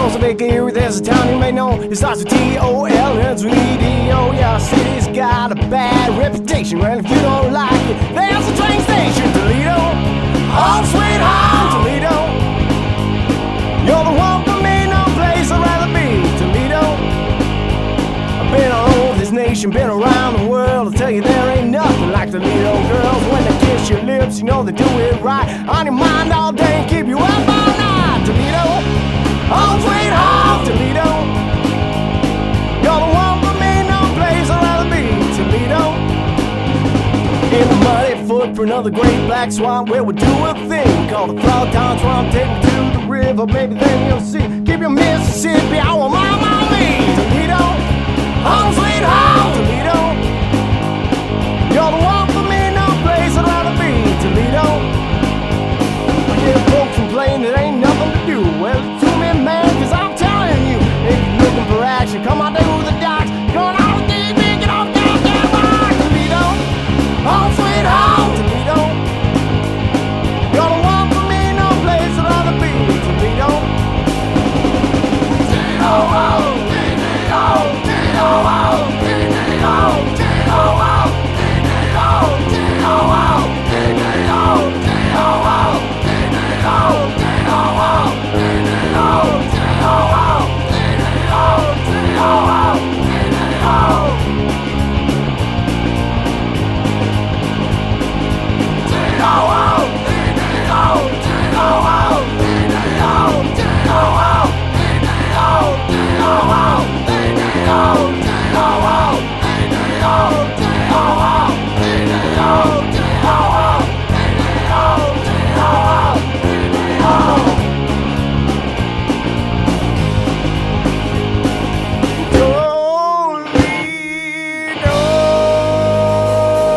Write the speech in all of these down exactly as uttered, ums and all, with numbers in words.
Toledo's a big area, there's a town you may know. It starts with T O L and ends with E D O. Yeah, city's got a bad reputation, and if you don't like it, there's a train station. Toledo, home sweet home, Toledo. You're the one for me, no place I'd rather be. Toledo, I've been all over this nation, been around the world. I'll tell you there ain't nothing like Toledo girls. When they kiss your lips, you know they do it right. On your mind all day and keep you up all night. Toledo, home sweet home, Toledo. You're the one for me, no place I'd rather be. Toledo, in the muddy footprint of the great black swamp, where we do a thing called the Frog Town Swamp. Take me to the river, maybe then you'll see. Keep your Mississippi, I want my mommy. Toledo, home sweet home, Toledo. You're the one for me, no place I'd rather be. Toledo, I hear folks complain that ain't nothing to do. Well, it's too many man, cause I'm telling you, if you're looking for action, come on down with the docks. Going out with these big, get off that damn rock. Toledo, home sweet home, Toledo. You're the one for me, no place I'd rather be. Toledo, T O O, T D O, T O O, T D O, T O O, T D O, T O O, T D O, T O O, T D O, T O O, T D O, T O O, T D O, T O O, T D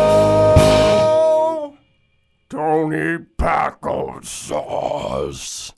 Tony Packle sauce.